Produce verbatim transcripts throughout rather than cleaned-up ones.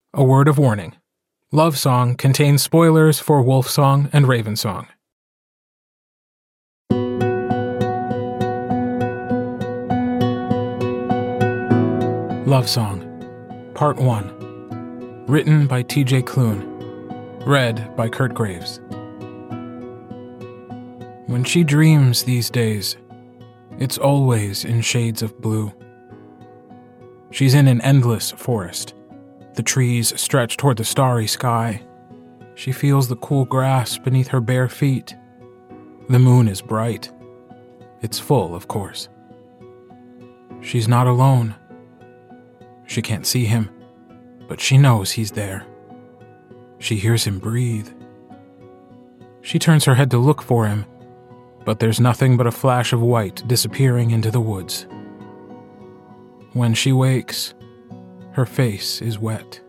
A word of warning. Love Song contains spoilers for Wolfsong and Ravensong. Love Song, Part one. Written by T J Klune. Read by Kurt Graves. When she dreams these days, it's always in shades of blue. She's in an endless forest. The trees stretch toward the starry sky. She feels the cool grass beneath her bare feet. The moon is bright. It's full, of course. She's not alone. She can't see him, but she knows he's there. She hears him breathe. She turns her head to look for him, but there's nothing but a flash of white disappearing into the woods. When she wakes, her face is wet.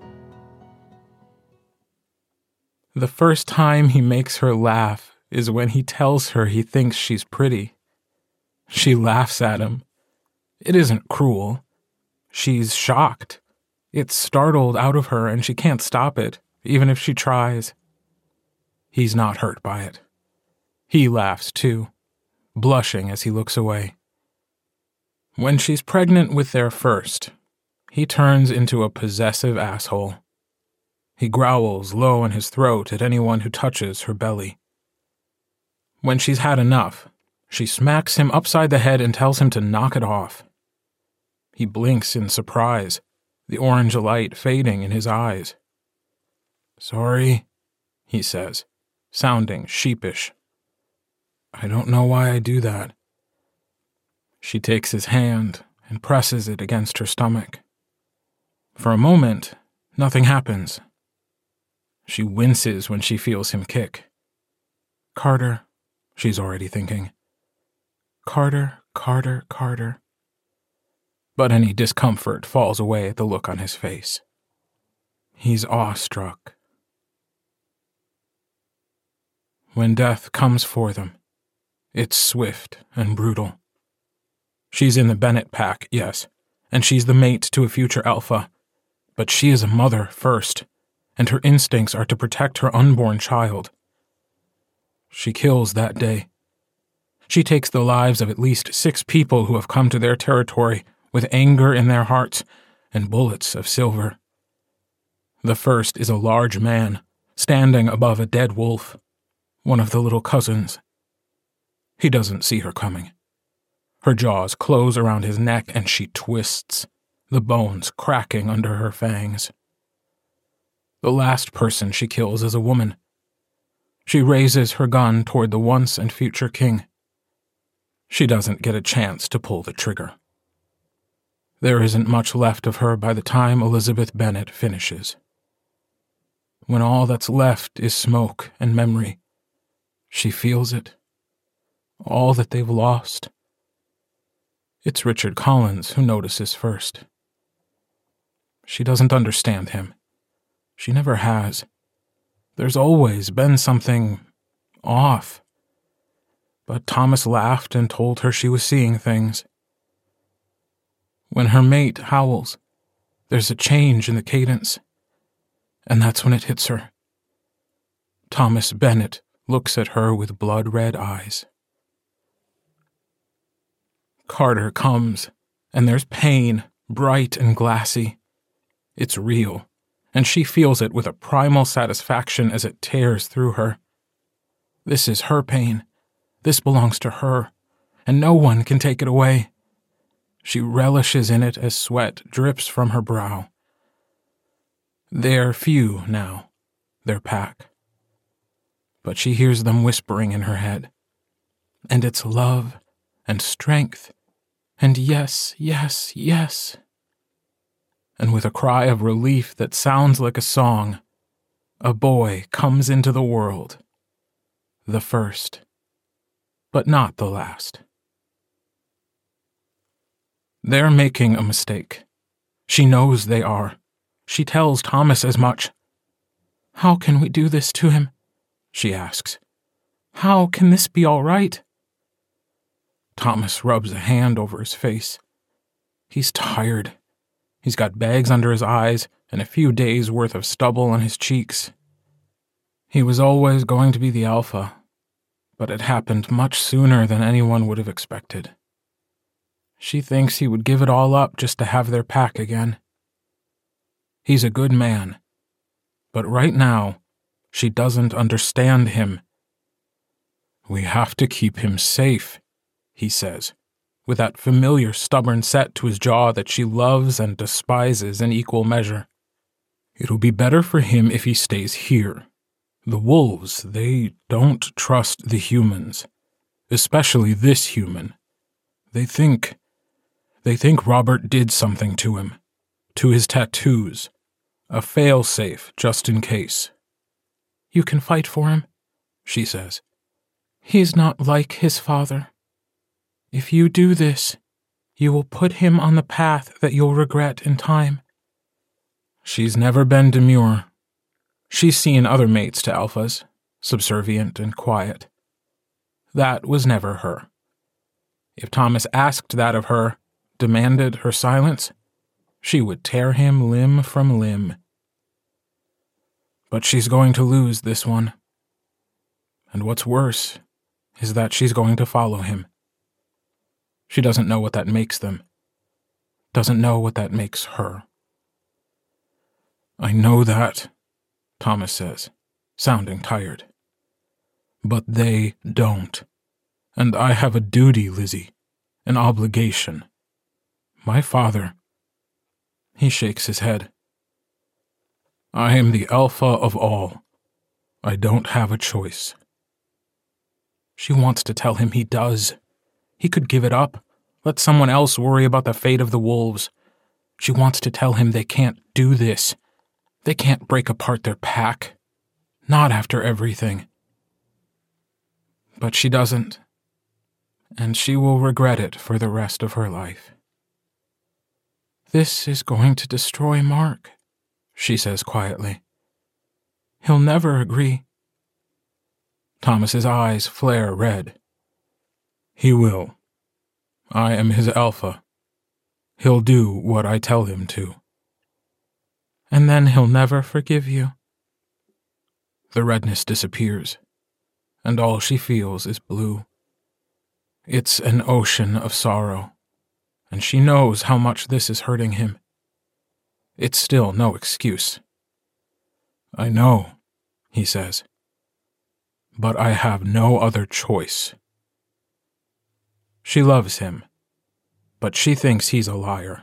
The first time he makes her laugh is when he tells her he thinks she's pretty. She laughs at him. It isn't cruel. She's shocked. It's startled out of her and she can't stop it, even if she tries. He's not hurt by it. He laughs too, blushing as he looks away. When she's pregnant with their first, he turns into a possessive asshole. He growls low in his throat at anyone who touches her belly. When she's had enough, she smacks him upside the head and tells him to knock it off. He blinks in surprise, the orange light fading in his eyes. "Sorry," he says, sounding sheepish. "I don't know why I do that." She takes his hand and presses it against her stomach. For a moment, nothing happens. She winces when she feels him kick. Carter, she's already thinking. Carter, Carter, Carter. But any discomfort falls away at the look on his face. He's awestruck. When death comes for them, it's swift and brutal. She's in the Bennett pack, yes, and she's the mate to a future alpha, but she is a mother first, and her instincts are to protect her unborn child. She kills that day. She takes the lives of at least six people who have come to their territory with anger in their hearts and bullets of silver. The first is a large man, standing above a dead wolf, one of the little cousins. He doesn't see her coming. Her jaws close around his neck and she twists, the bones cracking under her fangs. The last person she kills is a woman. She raises her gun toward the once and future king. She doesn't get a chance to pull the trigger. There isn't much left of her by the time Elizabeth Bennet finishes. When all that's left is smoke and memory, she feels it. All that they've lost. It's Richard Collins who notices first. She doesn't understand him. She never has. There's always been something off. But Thomas laughed and told her she was seeing things. When her mate howls, there's a change in the cadence, and that's when it hits her. Thomas Bennet looks at her with blood-red eyes. Carter comes, and there's pain, bright and glassy. It's real, and she feels it with a primal satisfaction as it tears through her. This is her pain. This belongs to her, and no one can take it away. She relishes in it as sweat drips from her brow. They're few now, their pack. But she hears them whispering in her head. And it's love and strength and yes, yes, yes. And with a cry of relief that sounds like a song, a boy comes into the world. The first, but not the last. They're making a mistake. She knows they are. She tells Thomas as much. "How can we do this to him?" she asks. "How can this be all right?" Thomas rubs a hand over his face. He's tired. He's got bags under his eyes, and a few days' worth of stubble on his cheeks. He was always going to be the alpha, but it happened much sooner than anyone would have expected. She thinks he would give it all up just to have their pack again. He's a good man, but right now, she doesn't understand him. "We have to keep him safe," he says, with that familiar stubborn set to his jaw that she loves and despises in equal measure. "It'll be better for him if he stays here. The wolves, they don't trust the humans, especially this human. They think, they think Robert did something to him, to his tattoos, a fail-safe just in case." "You can fight for him," she says. "He's not like his father. If you do this, you will put him on the path that you'll regret in time." She's never been demure. She's seen other mates to alphas, subservient and quiet. That was never her. If Thomas asked that of her, demanded her silence, she would tear him limb from limb. But she's going to lose this one. And what's worse is that she's going to follow him. She doesn't know what that makes them. Doesn't know what that makes her. "I know that," Thomas says, sounding tired. "But they don't. And I have a duty, Lizzie, an obligation. My father..." He shakes his head. "I am the alpha of all. I don't have a choice." She wants to tell him he does. He could give it up. Let someone else worry about the fate of the wolves. She wants to tell him they can't do this. They can't break apart their pack. Not after everything. But she doesn't. And she will regret it for the rest of her life. "This is going to destroy Mark," she says quietly. "He'll never agree." Thomas's eyes flare red. "He will. I am his alpha. He'll do what I tell him to." "And then he'll never forgive you." The redness disappears, and all she feels is blue. It's an ocean of sorrow, and she knows how much this is hurting him. It's still no excuse. "I know," he says, "but I have no other choice." She loves him, but she thinks he's a liar.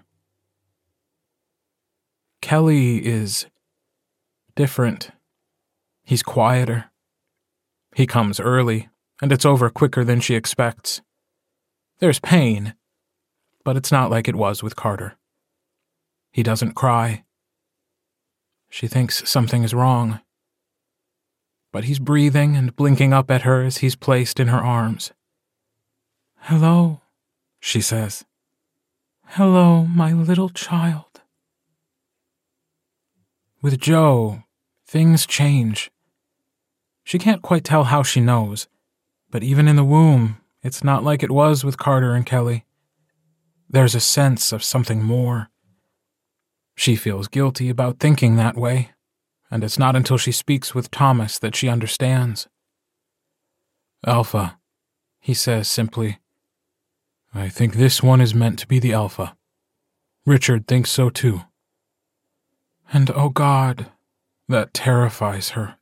Kelly is different. He's quieter. He comes early, and it's over quicker than she expects. There's pain, but it's not like it was with Carter. He doesn't cry. She thinks something is wrong. But he's breathing and blinking up at her as he's placed in her arms. "Hello," she says. "Hello, my little child." With Joe, things change. She can't quite tell how she knows, but even in the womb, it's not like it was with Carter and Kelly. There's a sense of something more. She feels guilty about thinking that way, and it's not until she speaks with Thomas that she understands. "Alpha," he says simply. "I think this one is meant to be the alpha. Richard thinks so too." And oh God, that terrifies her.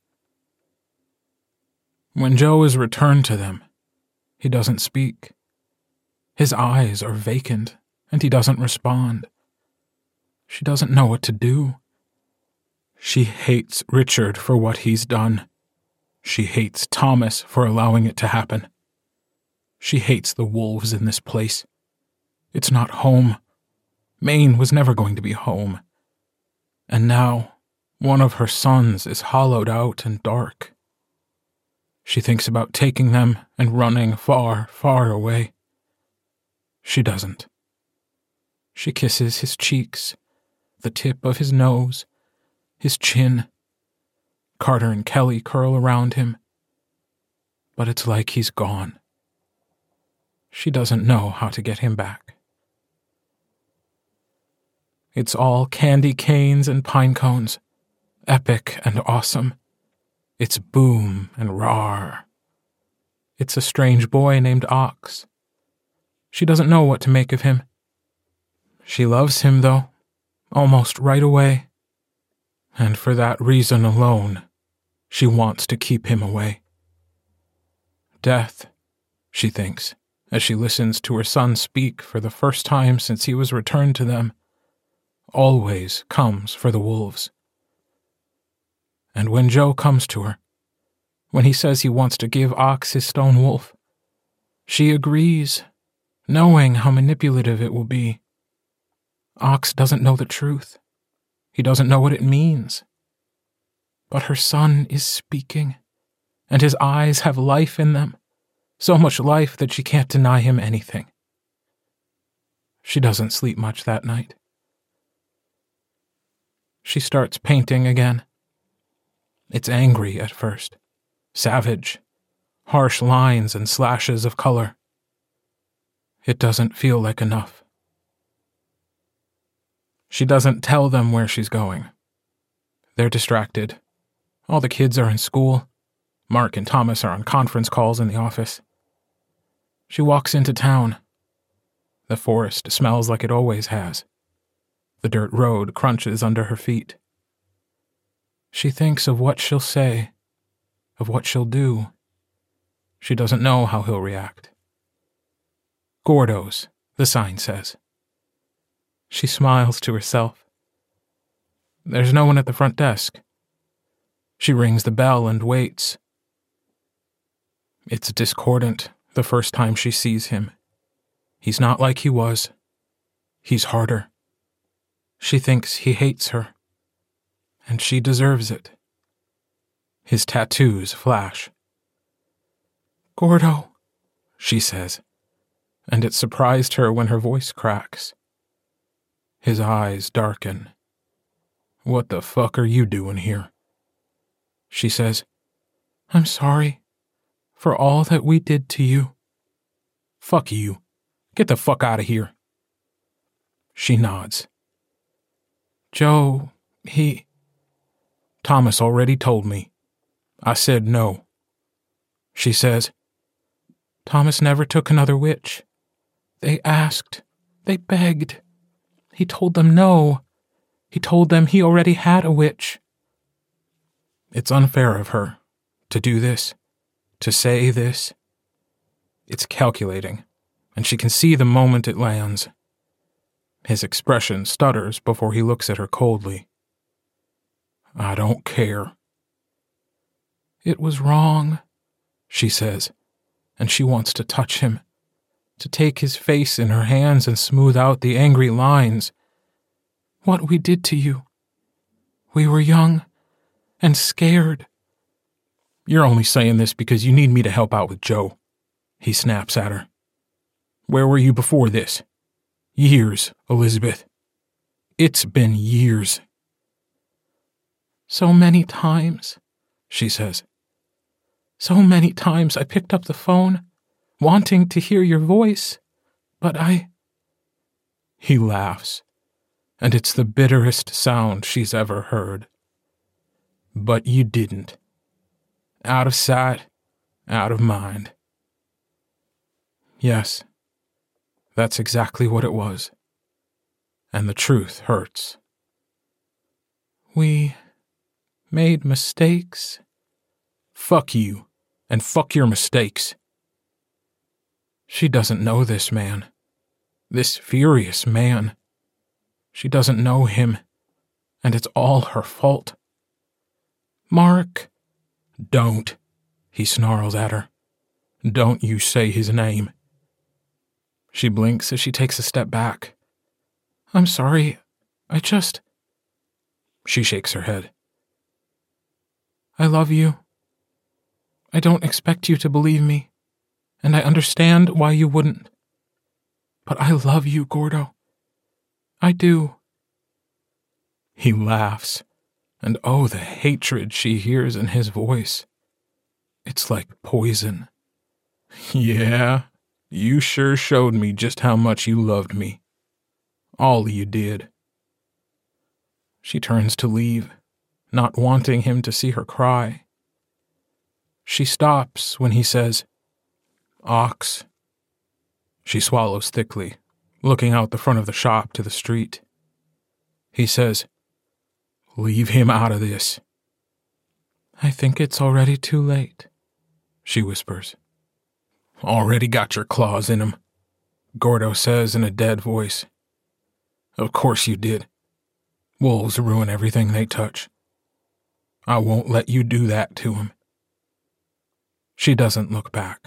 When Joe is returned to them, he doesn't speak. His eyes are vacant, and he doesn't respond. She doesn't know what to do. She hates Richard for what he's done. She hates Thomas for allowing it to happen. She hates the wolves in this place. It's not home. Maine was never going to be home. And now, one of her sons is hollowed out and dark. She thinks about taking them and running far, far away. She doesn't. She kisses his cheeks, the tip of his nose, his chin. Carter and Kelly curl around him. But it's like he's gone. She doesn't know how to get him back. It's all candy canes and pine cones, epic and awesome. It's boom and roar. It's a strange boy named Ox. She doesn't know what to make of him. She loves him, though, almost right away. And for that reason alone, she wants to keep him away. Death, she thinks, as she listens to her son speak for the first time since he was returned to them, always comes for the wolves. And when Joe comes to her, when he says he wants to give Ox his stone wolf, she agrees, knowing how manipulative it will be. Ox doesn't know the truth. He doesn't know what it means. But her son is speaking, and his eyes have life in them, so much life that she can't deny him anything. She doesn't sleep much that night. She starts painting again. It's angry at first, savage, harsh lines and slashes of color. It doesn't feel like enough. She doesn't tell them where she's going. They're distracted. All the kids are in school. Mark and Thomas are on conference calls in the office. She walks into town. The forest smells like it always has. The dirt road crunches under her feet. She thinks of what she'll say, of what she'll do. She doesn't know how he'll react. Gordo's, the sign says. She smiles to herself. There's no one at the front desk. She rings the bell and waits. It's discordant the first time she sees him. He's not like he was. He's harder. She thinks he hates her. And she deserves it. His tattoos flash. Gordo, she says, and it surprised her when her voice cracks. His eyes darken. What the fuck are you doing here? She says, I'm sorry for all that we did to you. Fuck you. Get the fuck out of here. She nods. Joe, he... Thomas already told me. I said no. She says, Thomas never took another witch. They asked. They begged. He told them no. He told them he already had a witch. It's unfair of her to do this, to say this. It's calculating, and she can see the moment it lands. His expression stutters before he looks at her coldly. I don't care. It was wrong, she says, and she wants to touch him, to take his face in her hands and smooth out the angry lines. What we did to you. We were young and scared. You're only saying this because you need me to help out with Joe, he snaps at her. Where were you before this? Years, Elizabeth. It's been years. So many times, she says. So many times I picked up the phone, wanting to hear your voice, but I... He laughs, and it's the bitterest sound she's ever heard. But you didn't. Out of sight, out of mind. Yes, that's exactly what it was. And the truth hurts. We made mistakes. Fuck you, and fuck your mistakes. She doesn't know this man. This furious man. She doesn't know him, and it's all her fault. Mark. Don't, he snarls at her. Don't you say his name. She blinks as she takes a step back. I'm sorry, I just... She shakes her head. I love you. I don't expect you to believe me, and I understand why you wouldn't. But I love you, Gordo. I do. He laughs, and oh, the hatred she hears in his voice. It's like poison. Yeah, you sure showed me just how much you loved me. All you did. She turns to leave, not wanting him to see her cry. She stops when he says, "Ox." She swallows thickly, looking out the front of the shop to the street. He says, "Leave him out of this." "I think it's already too late," she whispers. "Already got your claws in him," Gordo says in a dead voice. "Of course you did. Wolves ruin everything they touch. I won't let you do that to him." She doesn't look back.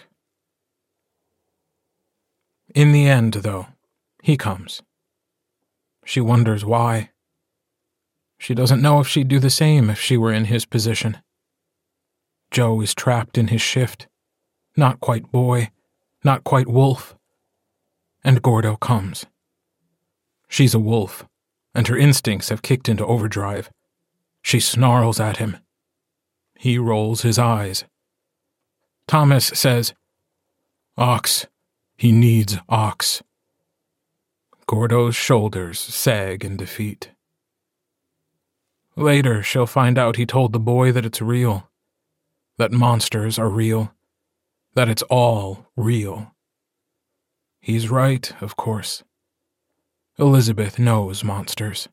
In the end, though, he comes. She wonders why. She doesn't know if she'd do the same if she were in his position. Joe is trapped in his shift, not quite boy, not quite wolf. And Gordo comes. She's a wolf, and her instincts have kicked into overdrive. She snarls at him. He rolls his eyes. Thomas says, "Ox. He needs ox." Gordo's shoulders sag in defeat. Later, she'll find out he told the boy that it's real, that monsters are real, that it's all real. He's right, of course. Elizabeth knows monsters.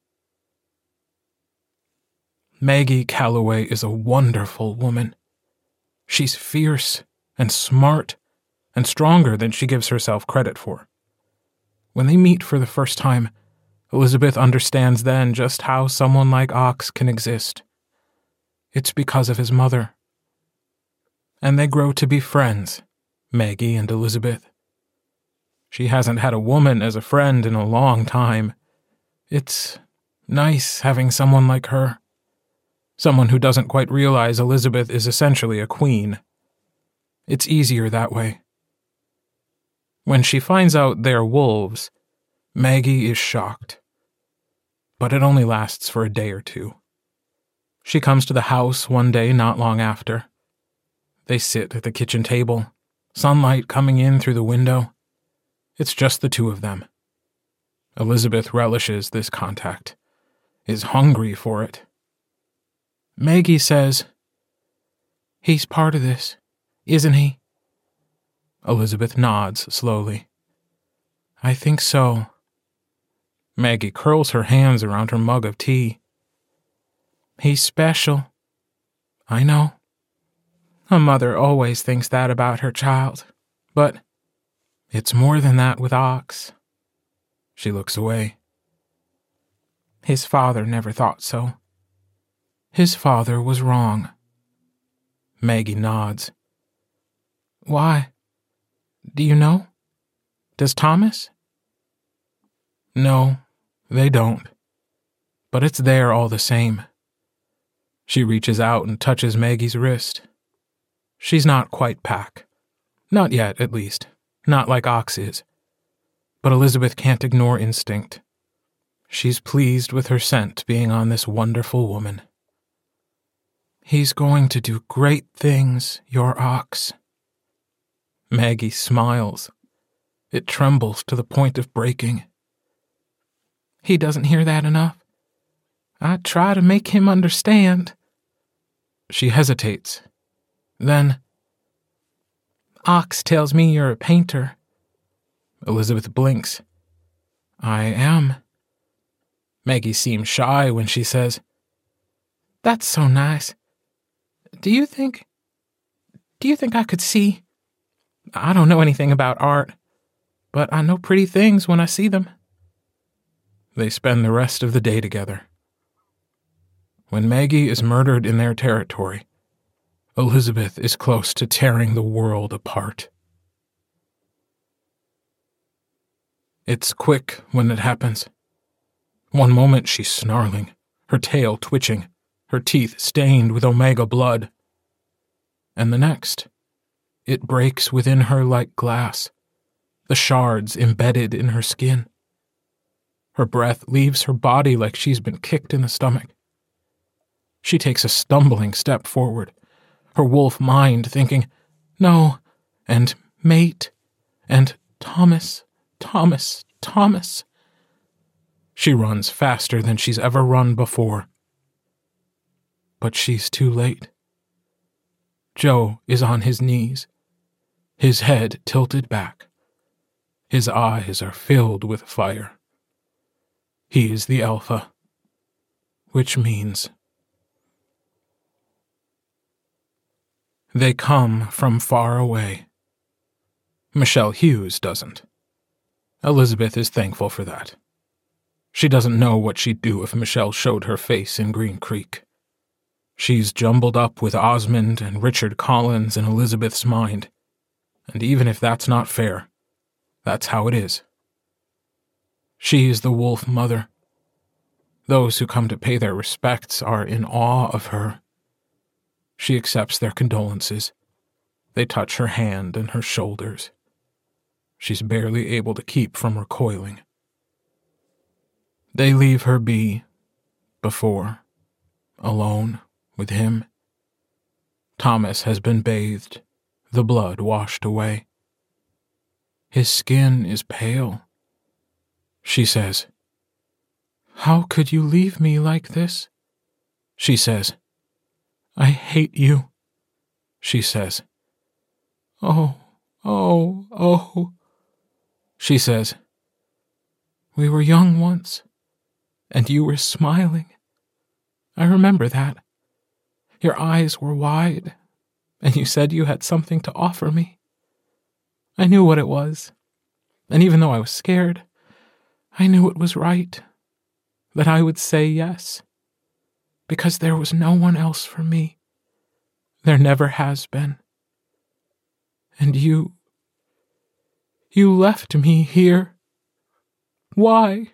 Maggie Calloway is a wonderful woman. She's fierce and smart and stronger than she gives herself credit for. When they meet for the first time, Elizabeth understands then just how someone like Ox can exist. It's because of his mother. And they grow to be friends, Maggie and Elizabeth. She hasn't had a woman as a friend in a long time. It's nice having someone like her. Someone who doesn't quite realize Elizabeth is essentially a queen. It's easier that way. When she finds out they're wolves, Maggie is shocked. But it only lasts for a day or two. She comes to the house one day not long after. They sit at the kitchen table, sunlight coming in through the window. It's just the two of them. Elizabeth relishes this contact, is hungry for it. Maggie says, "He's part of this, isn't he?" Elizabeth nods slowly. "I think so." Maggie curls her hands around her mug of tea. "He's special. I know. A mother always thinks that about her child, but it's more than that with Ox." She looks away. "His father never thought so. His father was wrong." Maggie nods. "Why? Do you know? Does Thomas?" "No, they don't. But it's there all the same." She reaches out and touches Maggie's wrist. She's not quite Pack. Not yet, at least. Not like Ox is. But Elizabeth can't ignore instinct. She's pleased with her scent being on this wonderful woman. "He's going to do great things, your Ox." Maggie smiles. It trembles to the point of breaking. "He doesn't hear that enough. I try to make him understand." She hesitates. Then, "Ox tells me you're a painter." Elizabeth blinks. "I am." Maggie seems shy when she says, "That's so nice. Do you think... Do you think I could see... I don't know anything about art, but I know pretty things when I see them." They spend the rest of the day together. When Maggie is murdered in their territory, Elizabeth is close to tearing the world apart. It's quick when it happens. One moment she's snarling, her tail twitching, her teeth stained with Omega blood. And the next, it breaks within her like glass, the shards embedded in her skin. Her breath leaves her body like she's been kicked in the stomach. She takes a stumbling step forward, her wolf mind thinking, "No," and "mate," and "Thomas, Thomas, Thomas." She runs faster than she's ever run before. But she's too late. Joe is on his knees, his head tilted back. His eyes are filled with fire. He is the Alpha, which means they come from far away. Michelle Hughes doesn't. Elizabeth is thankful for that. She doesn't know what she'd do if Michelle showed her face in Green Creek. She's jumbled up with Osmond and Richard Collins in Elizabeth's mind, and even if that's not fair, that's how it is. She is the Wolf Mother. Those who come to pay their respects are in awe of her. She accepts their condolences. They touch her hand and her shoulders. She's barely able to keep from recoiling. They leave her be, before, alone with him. Thomas has been bathed, the blood washed away. His skin is pale. She says, "How could you leave me like this?" She says, "I hate you." She says, "Oh, oh, oh." She says, "We were young once, and you were smiling. I remember that. Your eyes were wide, and you said you had something to offer me. I knew what it was, and even though I was scared, I knew it was right, that I would say yes, because there was no one else for me. There never has been. And you, you left me here. Why?"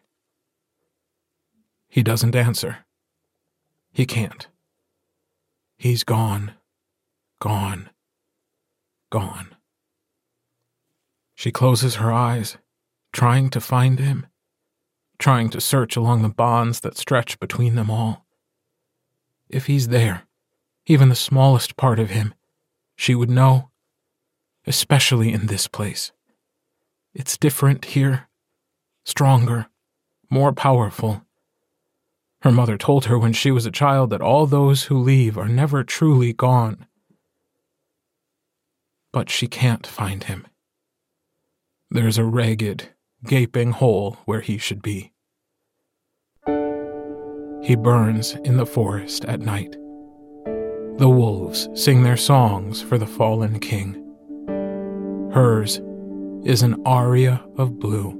He doesn't answer. He can't. He's gone, gone, gone. She closes her eyes, trying to find him, trying to search along the bonds that stretch between them all. If he's there, even the smallest part of him, she would know, especially in this place. It's different here, stronger, more powerful. Her mother told her when she was a child that all those who leave are never truly gone. But she can't find him. There's a ragged, gaping hole where he should be. He burns in the forest at night. The wolves sing their songs for the fallen king. Hers is an aria of blue.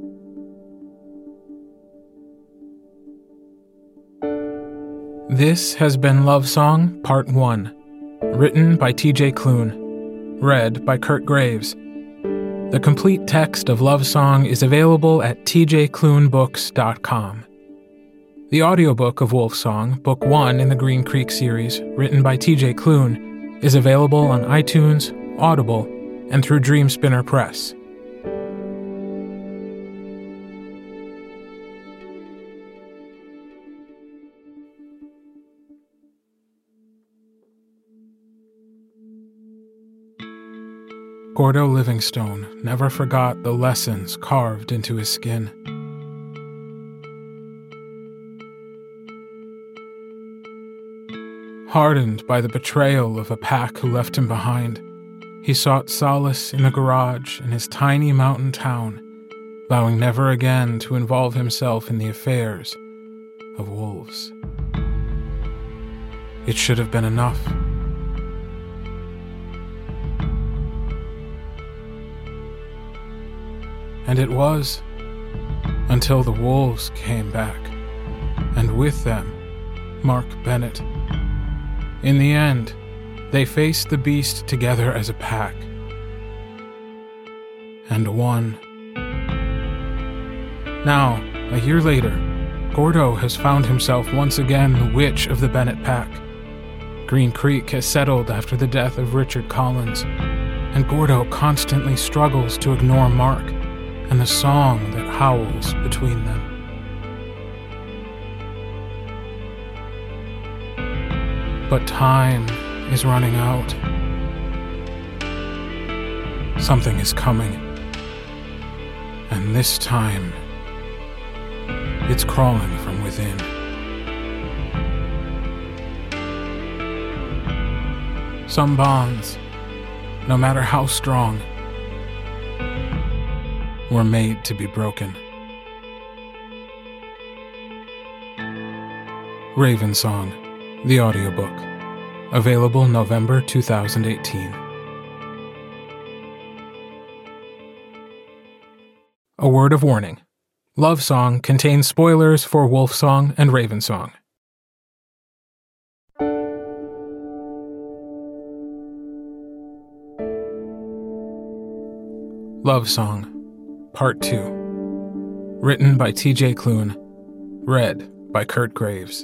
This has been Love Song Part one, written by T J Klune, read by Kurt Graves. The complete text of Love Song is available at t j klune books dot com. The audiobook of Wolf Song, Book one in the Green Creek series, written by T J Klune, is available on iTunes, Audible, and through Dreamspinner Press. Gordo Livingstone never forgot the lessons carved into his skin. Hardened by the betrayal of a pack who left him behind, he sought solace in the garage in his tiny mountain town, vowing never again to involve himself in the affairs of wolves. It should have been enough. And it was, until the wolves came back, and with them, Mark Bennett. In the end, they faced the beast together as a pack, and won. Now, a year later, Gordo has found himself once again the witch of the Bennett pack. Green Creek has settled after the death of Richard Collins, and Gordo constantly struggles to ignore Mark and the song that howls between them. But time is running out. Something is coming. And this time, It's crawling from within. Some bonds, no matter how strong, were made to be broken. Ravensong, the audiobook, available November two thousand eighteen. A word of warning. Love Song contains spoilers for Wolfsong and Ravensong. Love Song, Part two. Written by T J Klune. Read by Kurt Graves.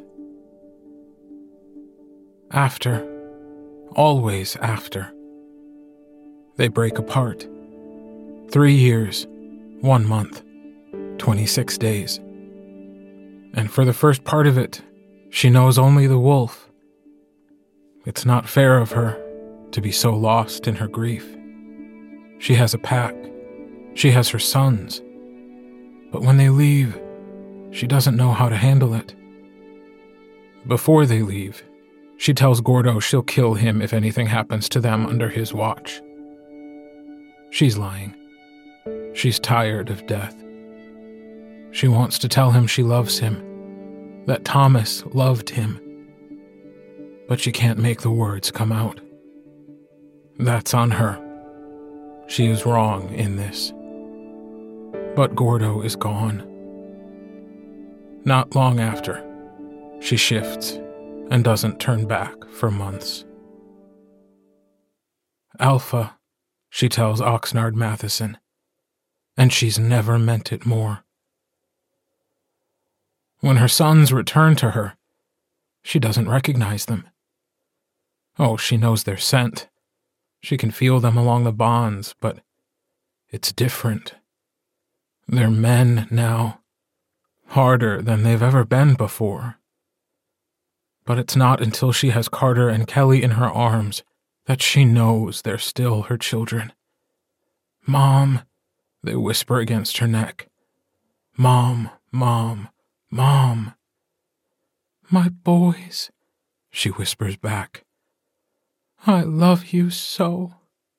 After, always after, they break apart. Three years, one month, twenty-six days. And for the first part of it, she knows only the wolf. It's not fair of her to be so lost in her grief. She has a pack. She has her sons. But when they leave, she doesn't know how to handle it. Before they leave, she tells Gordo she'll kill him if anything happens to them under his watch. She's lying. She's tired of death. She wants to tell him she loves him, that Thomas loved him. But she can't make the words come out. That's on her. She is wrong in this. But Gordo is gone. Not long after, she shifts and doesn't turn back for months. Alpha, she tells Oxnard Matheson, and she's never meant it more. When her sons return to her, she doesn't recognize them. Oh, she knows their scent. She can feel them along the bonds, but it's different. They're men now, harder than they've ever been before. But it's not until she has Carter and Kelly in her arms that she knows they're still her children. Mom, they whisper against her neck. Mom, Mom, Mom. My boys, she whispers back. I love you so.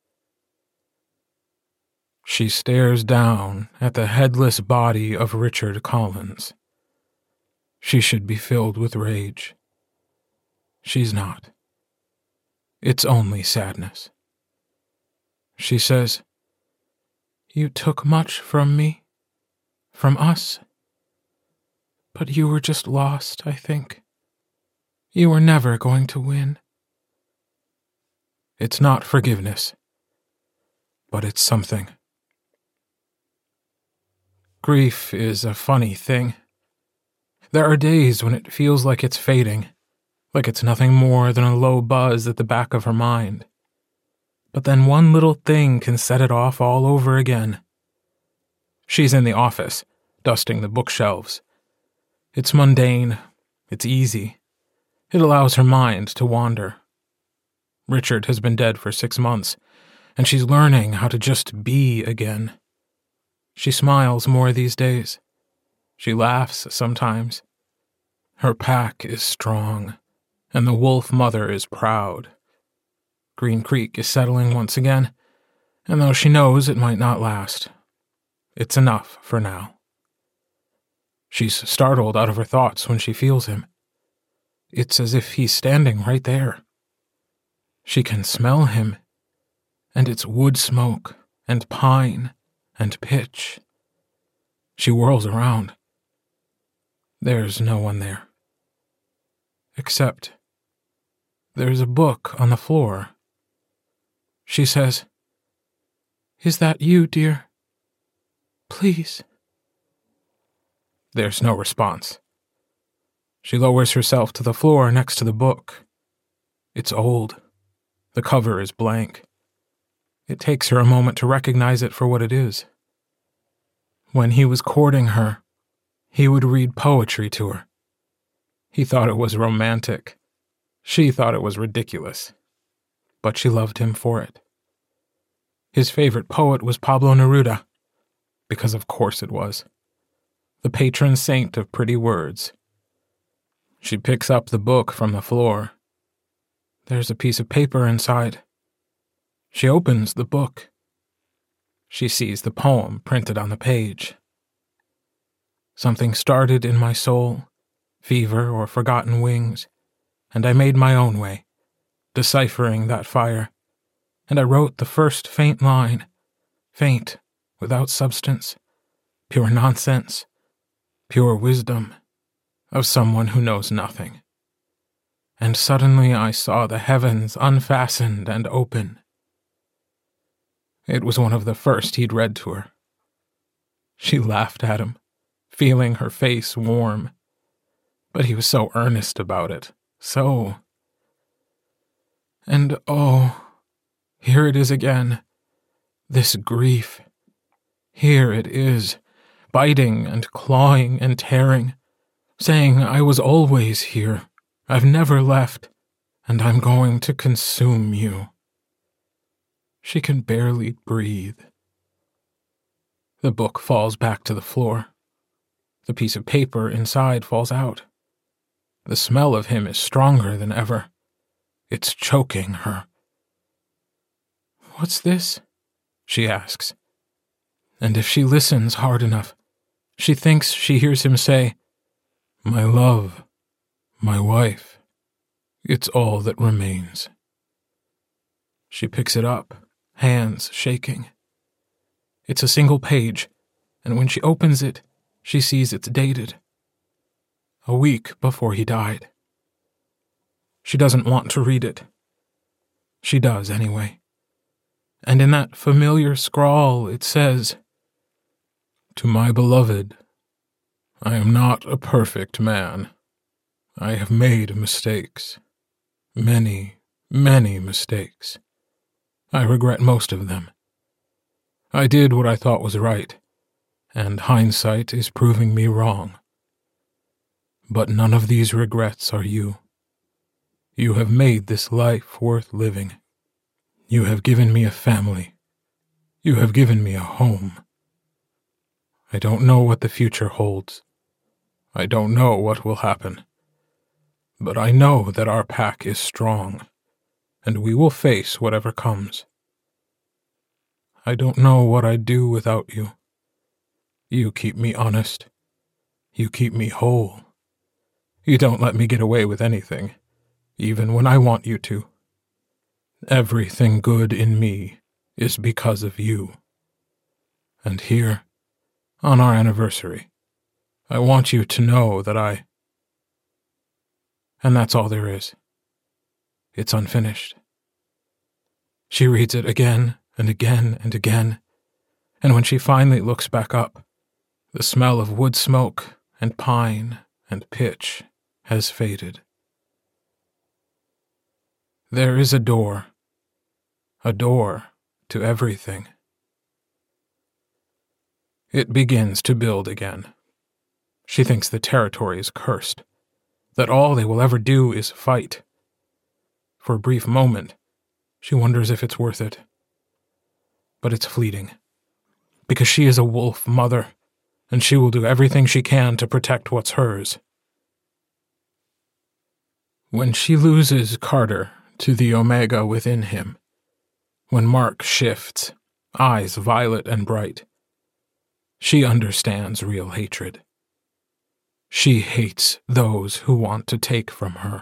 She stares down at the headless body of Richard Collins. She should be filled with rage. She's not. It's only sadness. She says, You took much from me, from us. But you were just lost, I think. You were never going to win. It's not forgiveness, but it's something. Grief is a funny thing. There are days when it feels like it's fading, like it's nothing more than a low buzz at the back of her mind. But then one little thing can set it off all over again. She's in the office, dusting the bookshelves. It's mundane. It's easy. It allows her mind to wander. Richard has been dead for six months, and she's learning how to just be again. She smiles more these days. She laughs sometimes. Her pack is strong, and the wolf mother is proud. Green Creek is settling once again, and though she knows it might not last, it's enough for now. She's startled out of her thoughts when she feels him. It's as if he's standing right there. She can smell him, and it's wood smoke and pine and pitch. She whirls around. There's no one there. Except there's a book on the floor. She says, Is that you, dear? Please. There's no response. She lowers herself to the floor next to the book. It's old. The cover is blank. It takes her a moment to recognize it for what it is. When he was courting her, he would read poetry to her. He thought it was romantic. She thought it was ridiculous. But she loved him for it. His favorite poet was Pablo Neruda, because of course it was. the patron saint of pretty words. She picks up the book from the floor. There's a piece of paper inside. She opens the book. She sees the poem printed on the page. Something started in my soul, fever or forgotten wings, and I made my own way, deciphering that fire, and I wrote the first faint line, faint, without substance, pure nonsense, pure wisdom, of someone who knows nothing. And suddenly I saw the heavens unfastened and open. It was one of the first he'd read to her. She laughed at him, feeling her face warm, but he was so earnest about it, so... And oh, here it is again, this grief. Here it is, biting and clawing and tearing, saying I was always here, I've never left, and I'm going to consume you. She can barely breathe. The book falls back to the floor. The piece of paper inside falls out. The smell of him is stronger than ever. It's choking her. "What's this?" she asks. And if she listens hard enough, she thinks she hears him say, "My love, my wife, it's all that remains." She picks it up, hands shaking. It's a single page, and when she opens it, she sees it's dated. A week before he died. She doesn't want to read it. She does anyway. And in that familiar scrawl it says, "To my beloved, I am not a perfect man. I have made mistakes. Many, many mistakes. I regret most of them. I did what I thought was right, and hindsight is proving me wrong. But none of these regrets are you. You have made this life worth living. You have given me a family. You have given me a home. I don't know what the future holds. I don't know what will happen. But I know that our pack is strong, and we will face whatever comes. I don't know what I'd do without you. You keep me honest. You keep me whole. You don't let me get away with anything, even when I want you to. Everything good in me is because of you. And here, on our anniversary, I want you to know that I... And that's all there is. It's unfinished. She reads it again and again and again, and when she finally looks back up, the smell of wood smoke and pine and pitch has faded. There is a door, a door to everything. It begins to build again. She thinks the territory is cursed, that all they will ever do is fight. For a brief moment, she wonders if it's worth it. But it's fleeting, because she is a wolf mother, and she will do everything she can to protect what's hers. When she loses Carter to the Omega within him, when Mark shifts, eyes violet and bright, she understands real hatred. She hates those who want to take from her.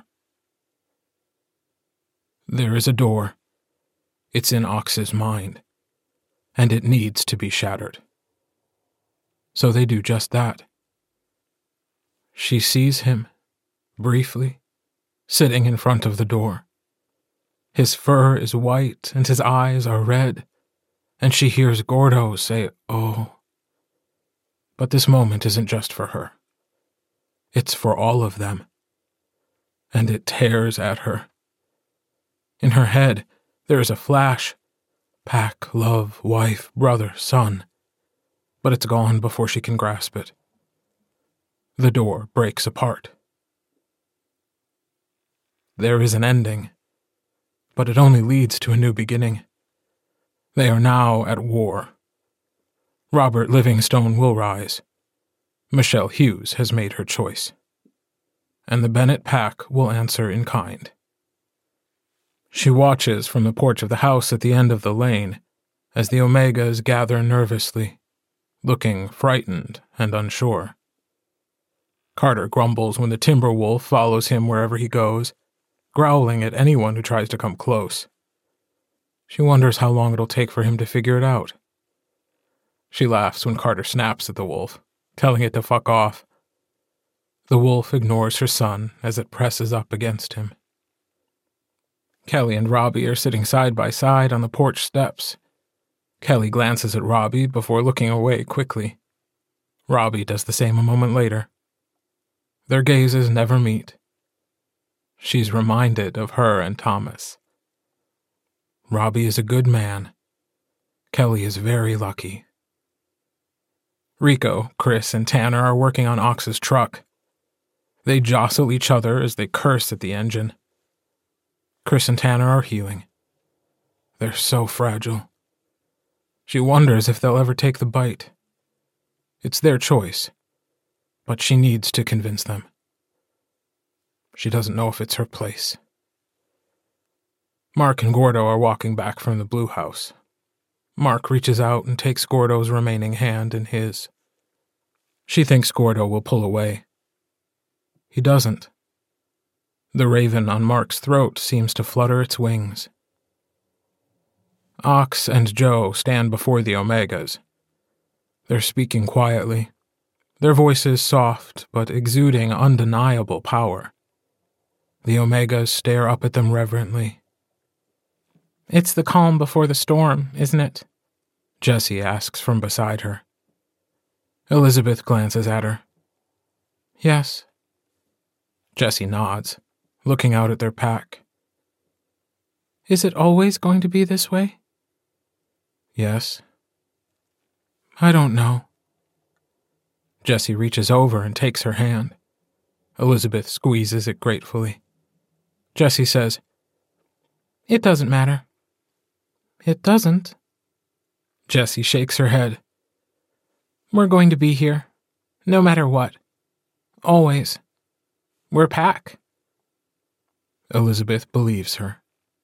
There is a door. It's in Ox's mind, and it needs to be shattered. So they do just that. She sees him, briefly, sitting in front of the door. His fur is white and his eyes are red, and she hears Gordo say, "Oh." But this moment isn't just for her. It's for all of them. And it tears at her. In her head, there is a flash. Pack, love, wife, brother, son. But it's gone before she can grasp it. The door breaks apart. There is an ending, but it only leads to a new beginning. They are now at war. Robert Livingstone will rise. Michelle Hughes has made her choice, and the Bennett pack will answer in kind. She watches from the porch of the house at the end of the lane as the Omegas gather nervously, looking frightened and unsure. Carter grumbles when the timber wolf follows him wherever he goes, growling at anyone who tries to come close. She wonders how long it'll take for him to figure it out. She laughs when Carter snaps at the wolf, telling it to fuck off. The wolf ignores her son as it presses up against him. Kelly and Robbie are sitting side by side on the porch steps. Kelly glances at Robbie before looking away quickly. Robbie does the same a moment later. Their gazes never meet. She's reminded of her and Thomas. Robbie is a good man. Kelly is very lucky. Rico, Chris, and Tanner are working on Ox's truck. They jostle each other as they curse at the engine. Chris and Tanner are healing. They're so fragile. She wonders if they'll ever take the bite. It's their choice, but she needs to convince them. She doesn't know if it's her place. Mark and Gordo are walking back from the Blue House. Mark reaches out and takes Gordo's remaining hand in his. She thinks Gordo will pull away. He doesn't. The raven on Mark's throat seems to flutter its wings. Ox and Joe stand before the Omegas. They're speaking quietly, their voices soft but exuding undeniable power. The Omegas stare up at them reverently. "It's the calm before the storm, isn't it?" Jessie asks from beside her. Elizabeth glances at her. "Yes." Jessie nods, looking out at their pack. "Is it always going to be this way?" "Yes." "I don't know." Jessie reaches over and takes her hand. Elizabeth squeezes it gratefully. Jessie says, "It doesn't matter." "It doesn't." Jessie shakes her head. "We're going to be here, no matter what. Always. We're pack." Elizabeth believes her.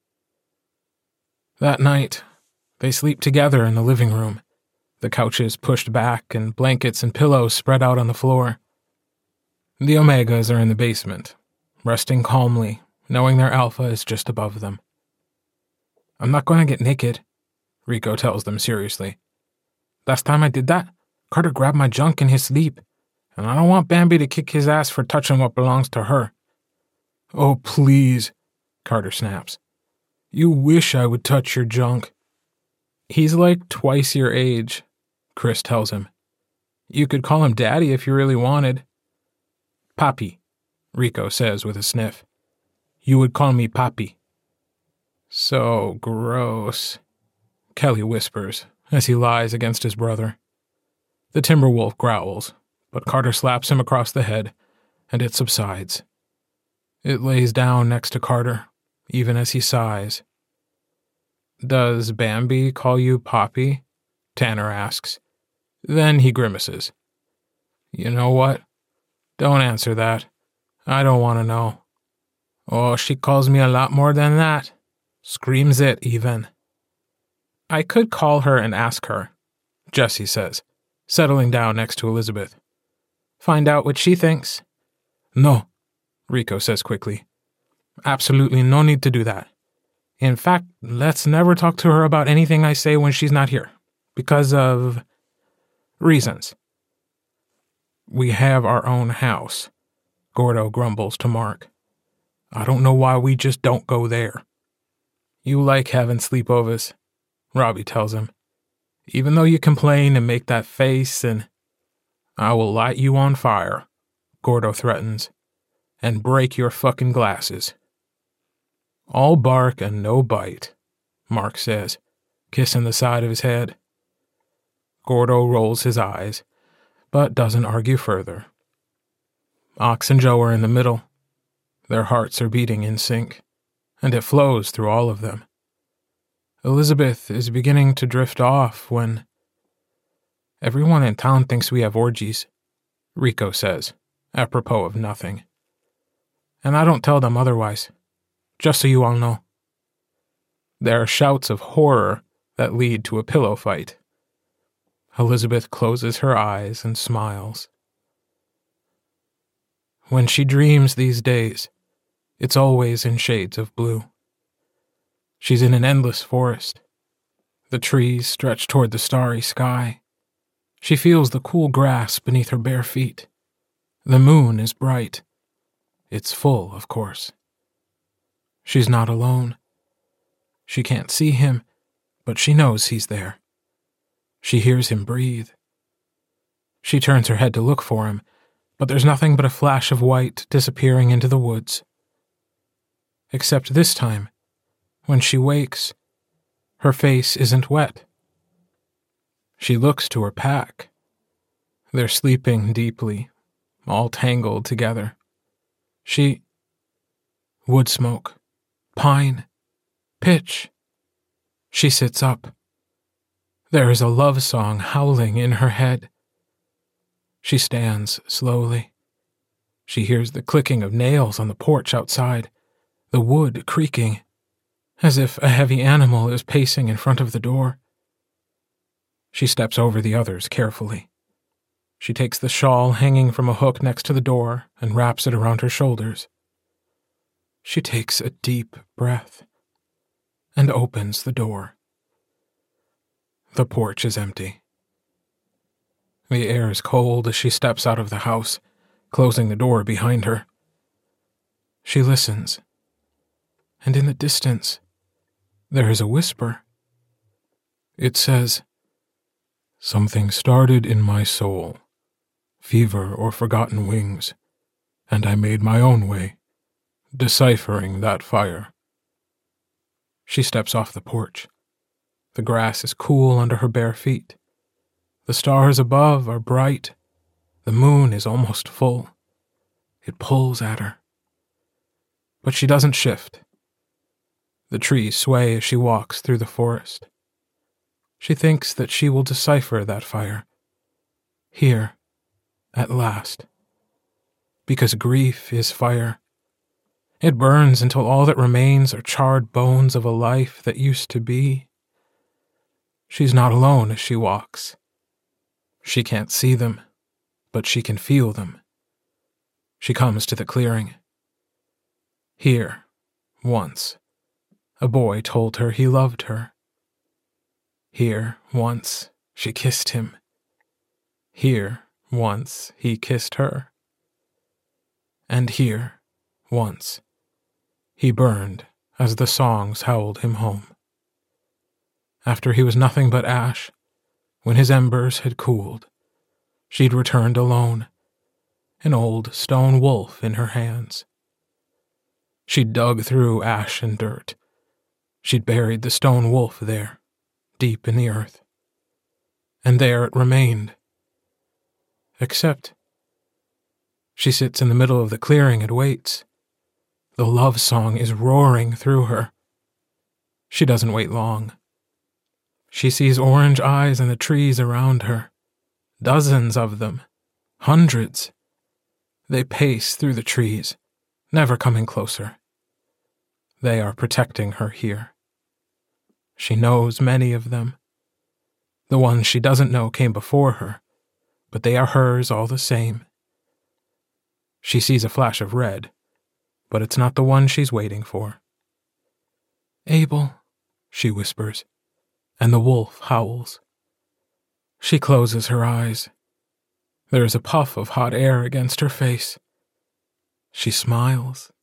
That night, they sleep together in the living room, the couches pushed back and blankets and pillows spread out on the floor. The Omegas are in the basement, resting calmly, knowing their alpha is just above them. "I'm not going to get naked," Rico tells them seriously. "Last time I did that, Carter grabbed my junk in his sleep, and I don't want Bambi to kick his ass for touching what belongs to her." "Oh, please," Carter snaps. "You wish I would touch your junk." "He's like twice your age," Chris tells him. "You could call him Daddy if you really wanted." "Papi," Rico says with a sniff. "You would call me Papi." "So gross," Kelly whispers as he lies against his brother. The timber wolf growls, but Carter slaps him across the head, and it subsides. It lays down next to Carter, even as he sighs. "Does Bambi call you Papi?" Tanner asks. Then he grimaces. "You know what? Don't answer that. I don't want to know." "Oh, she calls me a lot more than that. Screams it, even." "I could call her and ask her," Jessie says, settling down next to Elizabeth. "Find out what she thinks." "No," Rico says quickly. "Absolutely no need to do that. In fact, let's never talk to her about anything I say when she's not here, because of reasons." "We have our own house," Gordo grumbles to Mark. "I don't know why we just don't go there." "You like having sleepovers," Robbie tells him. "Even though you complain and make that face and—" "I will light you on fire," Gordo threatens, "and break your fucking glasses." "All bark and no bite," Mark says, kissing the side of his head. Gordo rolls his eyes, but doesn't argue further. Ox and Joe are in the middle. Their hearts are beating in sync, and it flows through all of them. Elizabeth is beginning to drift off when... "Everyone in town thinks we have orgies," Rico says, apropos of nothing. And I don't tell them otherwise, just so you all know. There are shouts of horror that lead to a pillow fight. Elizabeth closes her eyes and smiles. When she dreams these days, it's always in shades of blue. She's in an endless forest. The trees stretch toward the starry sky. She feels the cool grass beneath her bare feet. The moon is bright. It's full, of course. She's not alone. She can't see him, but she knows he's there. She hears him breathe. She turns her head to look for him, but there's nothing but a flash of white disappearing into the woods. Except this time, when she wakes, her face isn't wet. She looks to her pack. They're sleeping deeply, all tangled together. She... Wood smoke, pine, pitch. She sits up. There is a love song howling in her head. She stands slowly. She hears the clicking of nails on the porch outside, the wood creaking, as if a heavy animal is pacing in front of the door. She steps over the others carefully. She takes the shawl hanging from a hook next to the door and wraps it around her shoulders. She takes a deep breath and opens the door. The porch is empty. The air is cold as she steps out of the house, closing the door behind her. She listens, and in the distance, there is a whisper. It says, "Something started in my soul, fever or forgotten wings, and I made my own way, deciphering that fire." She steps off the porch. The grass is cool under her bare feet. The stars above are bright. The moon is almost full. It pulls at her. But she doesn't shift. The trees sway as she walks through the forest. She thinks that she will decipher that fire. Here, at last. Because grief is fire. It burns until all that remains are charred bones of a life that used to be. She's not alone as she walks. She can't see them, but she can feel them. She comes to the clearing. Here, once, a boy told her he loved her. Here, once, she kissed him. Here, once, he kissed her. And here, once, he burned as the songs howled him home. After he was nothing but ash, when his embers had cooled, she'd returned alone, an old stone wolf in her hands. She'd dug through ash and dirt. She'd buried the stone wolf there, deep in the earth. And there it remained. Except, she sits in the middle of the clearing and waits. The love song is roaring through her. She doesn't wait long. She sees orange eyes in the trees around her. Dozens of them. Hundreds. They pace through the trees, never coming closer. They are protecting her here. She knows many of them. The ones she doesn't know came before her, but they are hers all the same. She sees a flash of red, but it's not the one she's waiting for. "Abel," she whispers, and the wolf howls. She closes her eyes. There is a puff of hot air against her face. She smiles.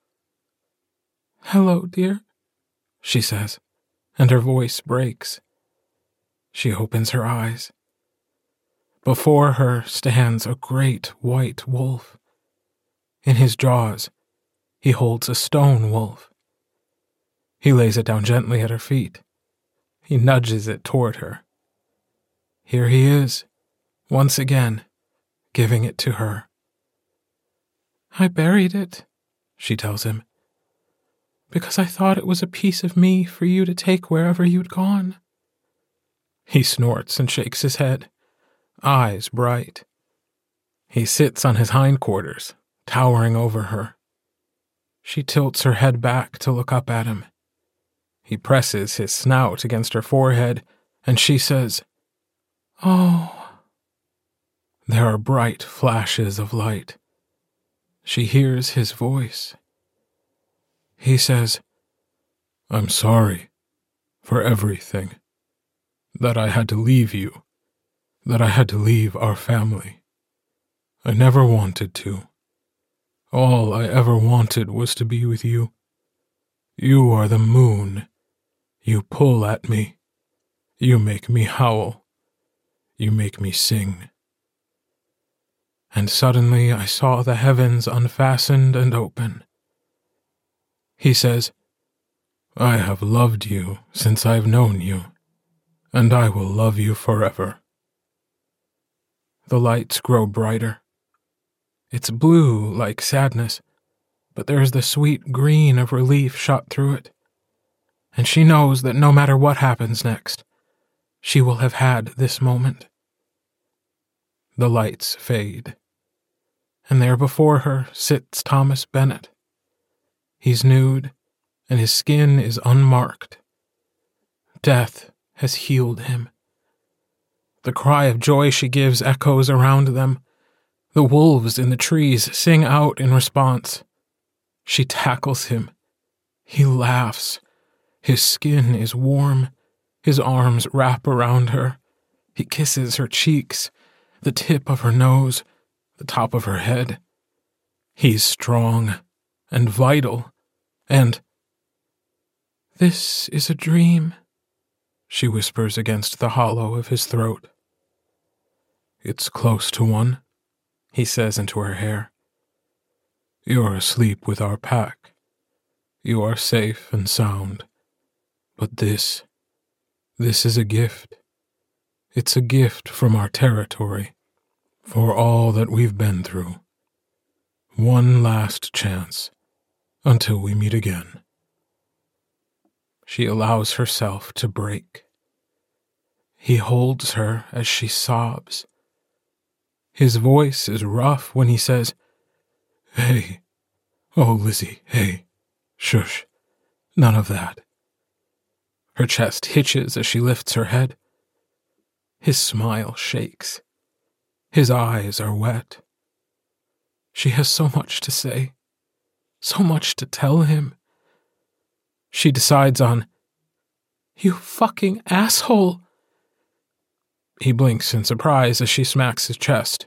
"Hello, dear," she says, and her voice breaks. She opens her eyes. Before her stands a great white wolf. In his jaws, he holds a stone wolf. He lays it down gently at her feet. He nudges it toward her. Here he is, once again, giving it to her. "I buried it," she tells him, "because I thought it was a piece of me for you to take wherever you'd gone." He snorts and shakes his head, eyes bright. He sits on his hindquarters, towering over her. She tilts her head back to look up at him. He presses his snout against her forehead, and she says, "Oh." There are bright flashes of light. She hears his voice. He says, "I'm sorry for everything. That I had to leave you. That I had to leave our family. I never wanted to. All I ever wanted was to be with you. You are the moon. You pull at me. You make me howl. You make me sing." And suddenly I saw the heavens unfastened and open. He says, "I have loved you since I've known you, and I will love you forever." The lights grow brighter. It's blue like sadness, but there's the sweet green of relief shot through it. And she knows that no matter what happens next, she will have had this moment. The lights fade, and there before her sits Thomas Bennett. He's nude, and his skin is unmarked. Death has healed him. The cry of joy she gives echoes around them. The wolves in the trees sing out in response. She tackles him. He laughs. His skin is warm. His arms wrap around her. He kisses her cheeks, the tip of her nose, the top of her head. He's strong and vital, and... "This is a dream," she whispers against the hollow of his throat. "It's close to one," he says into her hair. "You're asleep with our pack. You are safe and sound. But this, this is a gift. It's a gift from our territory, for all that we've been through. One last chance, until we meet again." She allows herself to break. He holds her as she sobs. His voice is rough when he says, "Hey, oh Lizzie, hey, shush, none of that." Her chest hitches as she lifts her head. His smile shakes. His eyes are wet. She has so much to say, so much to tell him. She decides on, "You fucking asshole." He blinks in surprise as she smacks his chest.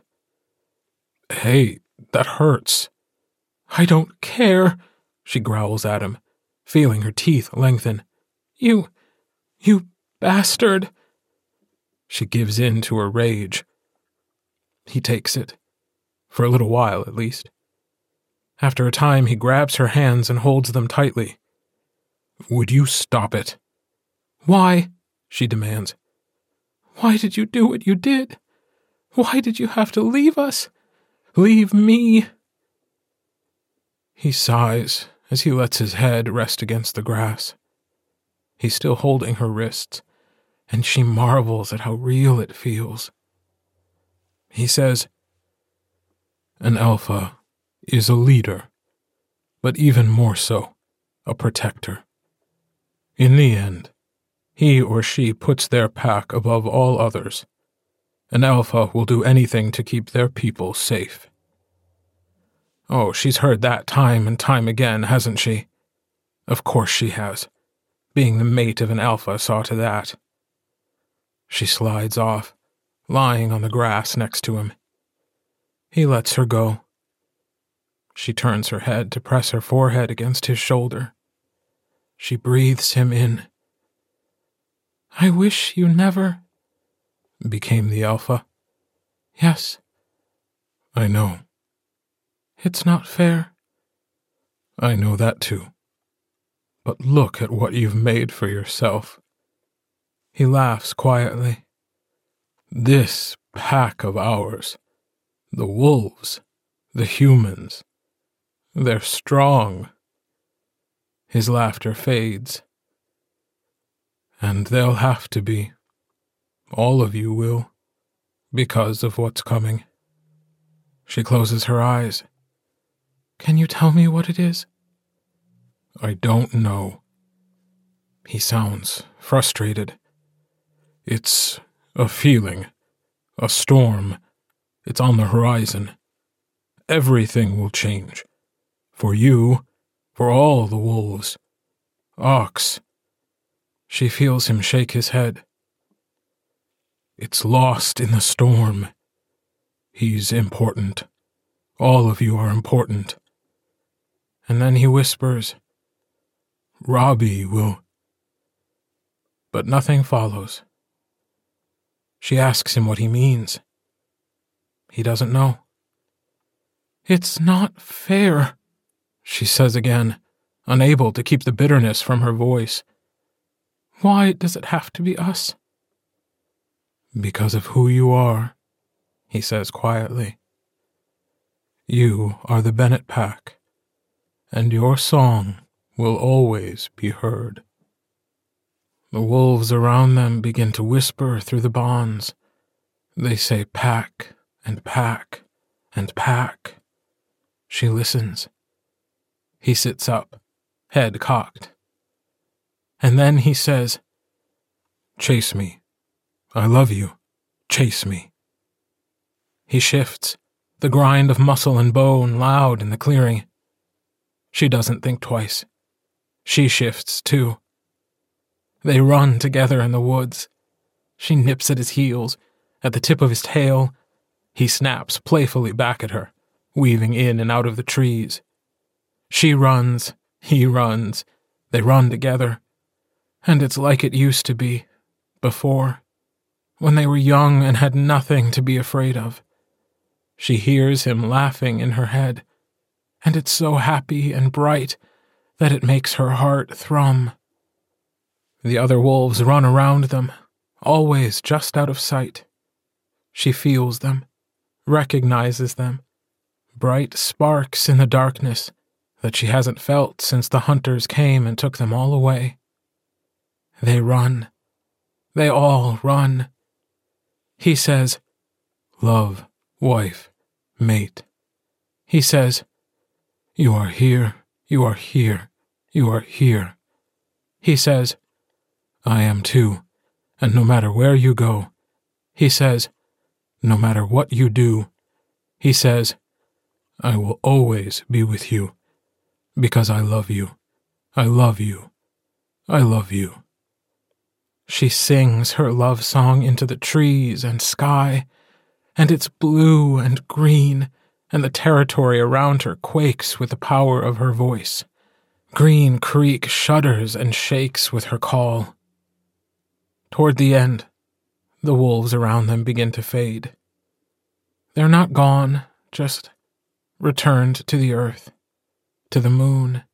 "Hey, that hurts." "I don't care," she growls at him, feeling her teeth lengthen. You, you bastard." She gives in to her rage. He takes it, for a little while at least. After a time, he grabs her hands and holds them tightly. "Would you stop it?" "Why?" she demands. "Why did you do what you did? Why did you have to leave us? Leave me?" He sighs as he lets his head rest against the grass. He's still holding her wrists, and she marvels at how real it feels. He says, "An alpha is a leader, but even more so, a protector. In the end, he or she puts their pack above all others. An alpha will do anything to keep their people safe." Oh, she's heard that time and time again, hasn't she? Of course she has. Being the mate of an alpha saw to that. She slides off, lying on the grass next to him. He lets her go. She turns her head to press her forehead against his shoulder. She breathes him in. "I wish you never..." "Became the alpha?" "Yes." "I know." "It's not fair." "I know that too. But look at what you've made for yourself." He laughs quietly. "This pack of ours, the wolves, the humans, they're strong." His laughter fades. "And they'll have to be. All of you will, because of what's coming." She closes her eyes. Can you tell me what it is? I don't know. He sounds frustrated. It's a feeling, a storm. It's on the horizon. Everything will change. For you, for all the wolves. Ox. She feels him shake his head. It's lost in the storm. He's important. All of you are important. And then he whispers, Robbie will... But nothing follows. She asks him what he means. He doesn't know. It's not fair, she says again, unable to keep the bitterness from her voice. Why does it have to be us? Because of who you are, he says quietly. You are the Bennett Pack, and your song will always be heard. The wolves around them begin to whisper through the bonds. They say pack and pack and pack. She listens. He sits up, head cocked. And then he says, Chase me. I love you. Chase me. He shifts, the grind of muscle and bone loud in the clearing. She doesn't think twice. She shifts, too. They run together in the woods. She nips at his heels, at the tip of his tail. He snaps playfully back at her, weaving in and out of the trees. She runs, he runs, they run together. And it's like it used to be, before, when they were young and had nothing to be afraid of. She hears him laughing in her head, and it's so happy and bright that it makes her heart thrum. The other wolves run around them, always just out of sight. She feels them, recognizes them, bright sparks in the darkness that she hasn't felt since the hunters came and took them all away. They run. They all run. He says, love, wife, mate. He says, you are here, you are here, you are here. He says, I am too, and no matter where you go. He says, no matter what you do. He says, I will always be with you, because I love you, I love you, I love you. She sings her love song into the trees and sky, and it's blue and green, and the territory around her quakes with the power of her voice. Green Creek shudders and shakes with her call. Toward the end, the wolves around them begin to fade. They're not gone, just returned to the earth, to the moon.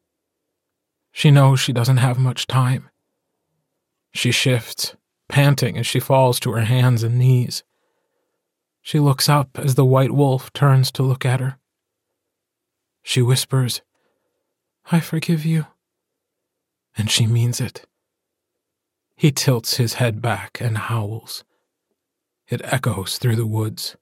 She knows she doesn't have much time. She shifts, panting as she falls to her hands and knees. She looks up as the white wolf turns to look at her. She whispers, I forgive you. And she means it. He tilts his head back and howls. It echoes through the woods.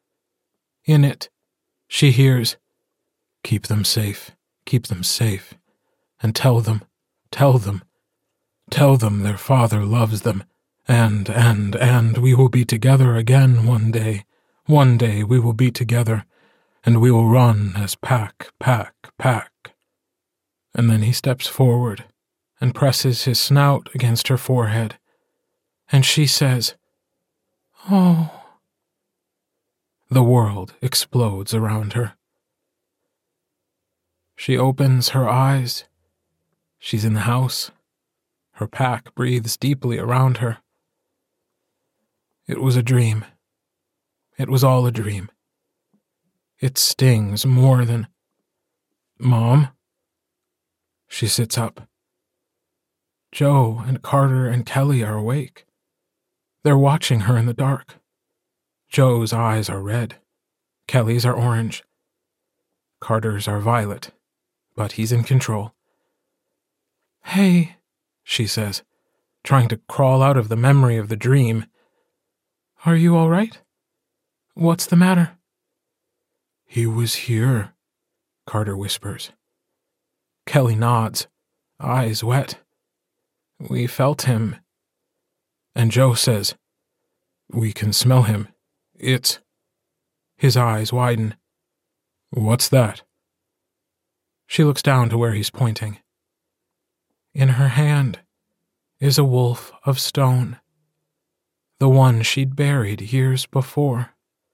In it, she hears, keep them safe, keep them safe, and tell them, tell them, tell them their father loves them, and, and, and we will be together again one day. One day we will be together, and we will run as pack, pack, pack. And then he steps forward and presses his snout against her forehead, and she says, oh. The world explodes around her. She opens her eyes. She's in the house. Her pack breathes deeply around her. It was a dream. It was all a dream. It stings more than... Mom? She sits up. Joe and Carter and Kelly are awake. They're watching her in the dark. Joe's eyes are red. Kelly's are orange. Carter's are violet, but he's in control. Hey, she says, trying to crawl out of the memory of the dream. Are you all right? What's the matter? He was here, Carter whispers. Kelly nods, eyes wet. We felt him. And Joe says, we can smell him. It's... His eyes widen. What's that? She looks down to where he's pointing. In her hand is a wolf of stone, the one she'd buried years before.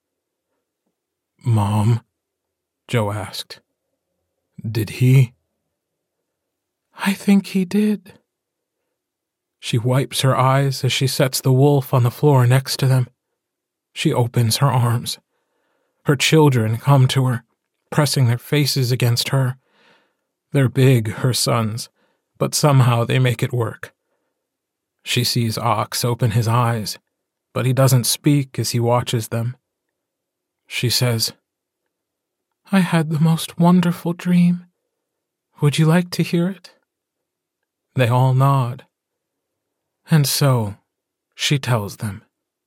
Mom, Joe asked, did he? I think he did. She wipes her eyes as she sets the wolf on the floor next to them. She opens her arms. Her children come to her, pressing their faces against her. They're big, her sons, but somehow they make it work. She sees Ox open his eyes, but he doesn't speak as he watches them. She says, I had the most wonderful dream. Would you like to hear it? They all nod. And so, she tells them.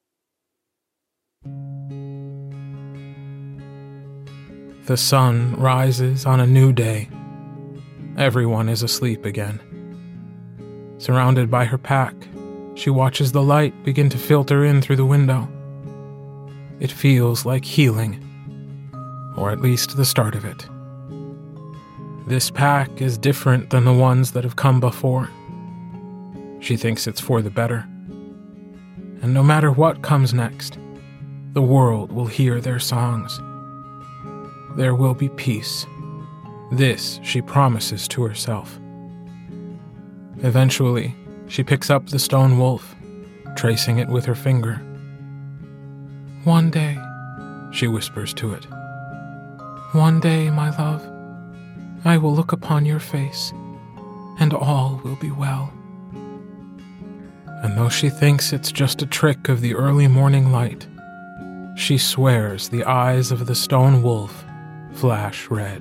The sun rises on a new day. Everyone is asleep again. Surrounded by her pack, she watches the light begin to filter in through the window. It feels like healing, or at least the start of it. This pack is different than the ones that have come before. She thinks it's for the better. And no matter what comes next, the world will hear their songs. There will be peace. This she promises to herself. Eventually, she picks up the stone wolf, tracing it with her finger. One day, she whispers to it. One day, my love, I will look upon your face, and all will be well. And though she thinks it's just a trick of the early morning light, she swears the eyes of the stone wolf flash red.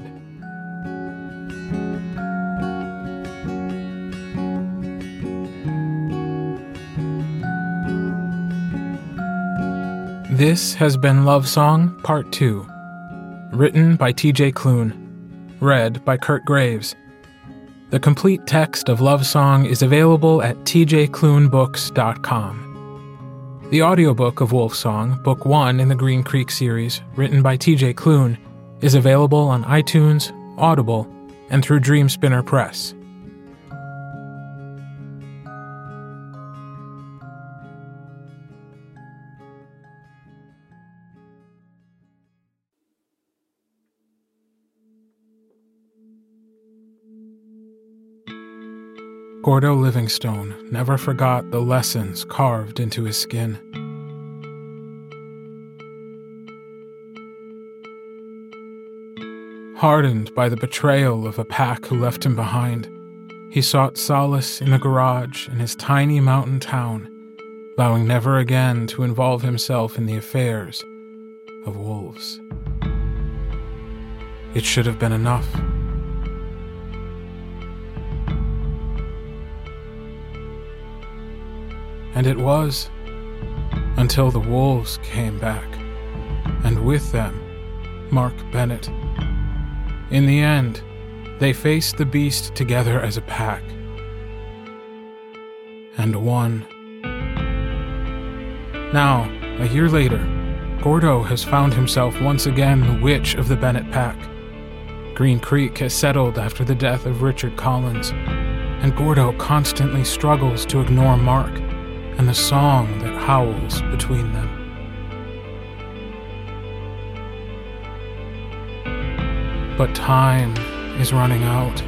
This has been Love Song Part two, written by T J Klune, read by Kurt Graves. The complete text of Love Song is available at t j klune books dot com. The audiobook of Wolf Song, Book one in the Green Creek series, written by T J Klune, is available on iTunes, Audible, and through Dreamspinner Press. Gordo Livingstone never forgot the lessons carved into his skin. Hardened by the betrayal of a pack who left him behind, he sought solace in the garage in his tiny mountain town, vowing never again to involve himself in the affairs of wolves. It should have been enough. And it was, until the wolves came back, and with them, Mark Bennett. In the end, they faced the beast together as a pack, and won. Now, a year later, Gordo has found himself once again the witch of the Bennett pack. Green Creek has settled after the death of Richard Collins, and Gordo constantly struggles to ignore Mark and the song that howls between them. But time is running out.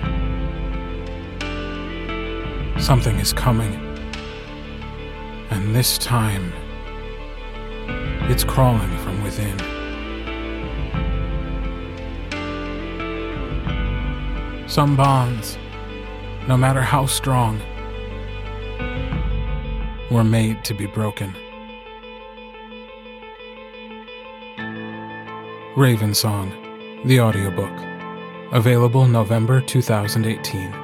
Something is coming. And this time, it's crawling from within. Some bonds, no matter how strong, were made to be broken. Raven Song, the audiobook, available November two thousand eighteen.